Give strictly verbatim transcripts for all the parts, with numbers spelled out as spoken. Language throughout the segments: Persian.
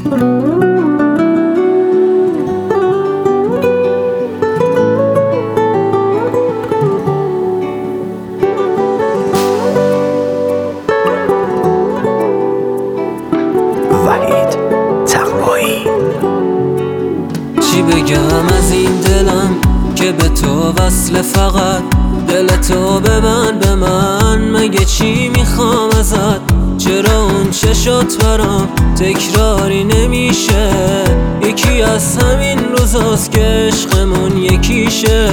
چی بگم از این دلم که به تو وصل، فقط دل تو به من به من مگه چی میخوام ازت؟ چرا اون چشات برام تکراری نمیشه؟ یکی از همین روزاست که عشقمون یکیشه.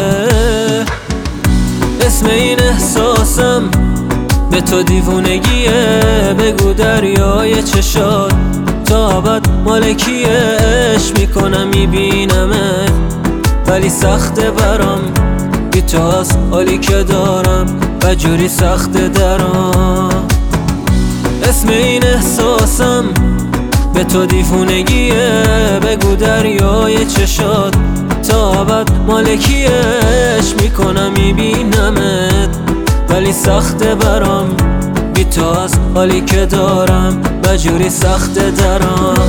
اسم این احساسم به تو دیوونگیه، بگو دریای چشات تا ابد مالکیه. عشق میکنم میبینمت ولی سخته برام، بی تو از حالی که دارم و جوری سخته درام. اسم این احساسم به تو دیوونگیه، بگو دریای چشات تا ابد مالکیه. عشق میکنم میبینمت ولی سخته برام، بی تو از حالی که دارم و جوری سخته درام.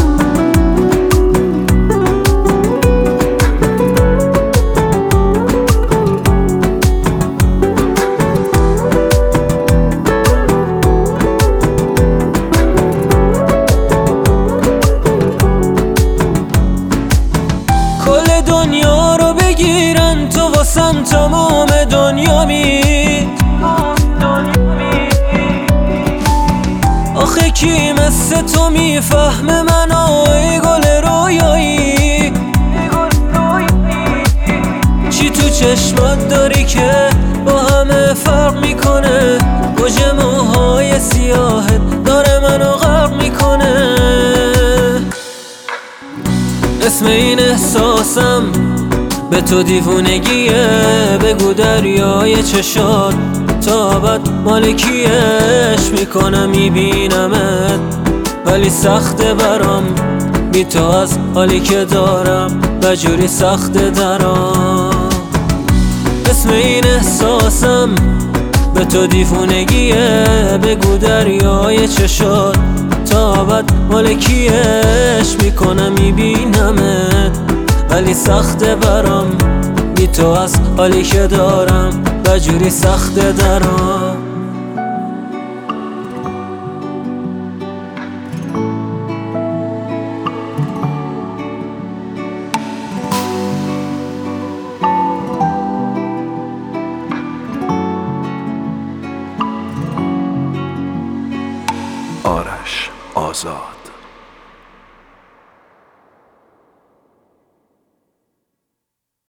کل دنیا رو بگیرن تو واسم تمام دنیا می. آخه کی مثل تو میفهمه منو ای گل رویایی؟ چی تو چشمات داری که با همه فرق میکنه؟ موج موهای سیاهت داره منو غرق میکنه. اسم این احساسم به تو دیوونگیه، بگو دریای چشات تا ابد مالکیه. عشق میکنم میبینمت ولی سخته برام، بی تو از حالی که دارم و جوری سخته درام. اسم این احساسم به تو دیوونگیه، بگو دریای چشات تا ابد مالکیه. عشق میکنم میبینمت ولی سخته برام، بی تو از حالی که دارم و جوری سخته درام. آرش آزاد.